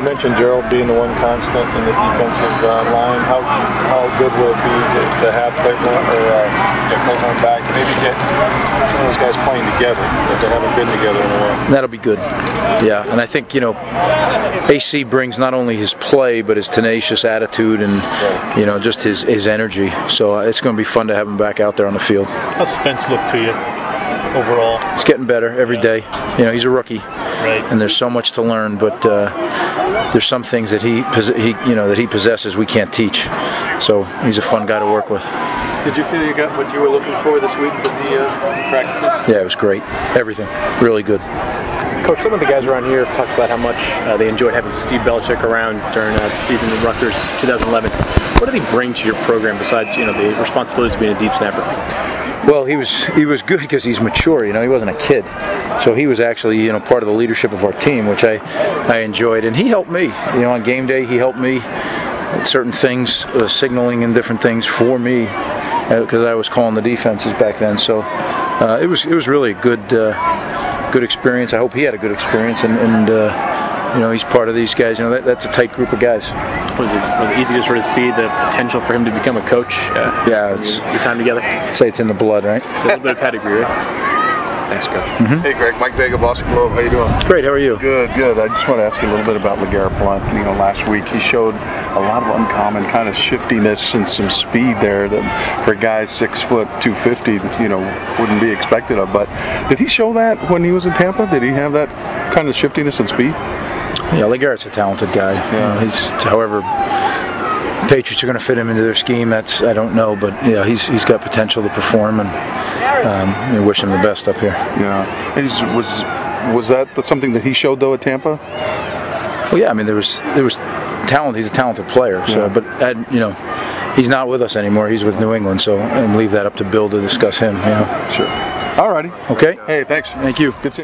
You mentioned Gerald being the one constant in the defensive line. How good will it be to have Claiborne back? Maybe get some of those guys playing together if they haven't been together in a while. That'll be good. Yeah, and I think AC brings not only his play but his tenacious attitude and just his energy. So it's going to be fun to have him back out there on the field. How's Spence look to you overall? He's getting better every day. He's a rookie, right? And there's so much to learn. But there's some things that he possesses we can't teach. So he's a fun guy to work with. Did you feel you got what you were looking for this week with the practices? Yeah, it was great. Everything really good. Coach, some of the guys around here have talked about how much they enjoyed having Steve Belichick around during the season in Rutgers 2011. What did he bring to your program besides the responsibilities of being a deep snapper? Well, he was good because he's mature. He wasn't a kid, so he was actually part of the leadership of our team, which I enjoyed, and he helped me. On game day, he helped me with certain things, signaling and different things for me because I was calling the defenses back then. So it was really a good experience. I hope he had a good experience, and he's part of these guys. That's a tight group of guys. Was it easy to sort of see the potential for him to become a coach? Yeah, it's your time together. Say it's in the blood, right? It's a little bit of pedigree, right? Thanks, Coach. Mm-hmm. Hey, Greg. Mike Vega, Boston Globe. How you doing? Great. How are you? Good. I just want to ask you a little bit about LeGarrette Blount. Last week he showed a lot of uncommon kind of shiftiness and some speed there that for a guy 6 foot 250, wouldn't be expected of. But did he show that when he was in Tampa? Did he have that kind of shiftiness and speed? Yeah, LeGarrette's a talented guy. However, Patriots are going to fit him into their scheme. I don't know, but he's got potential to perform, and I wish him the best up here. Yeah, and was that something that he showed though at Tampa? Well, yeah. I mean, there was talent. He's a talented player. So, but he's not with us anymore. He's with New England. So, and leave that up to Bill to discuss him. Sure. All righty. Okay. Hey, thanks. Thank you. Good seeing you.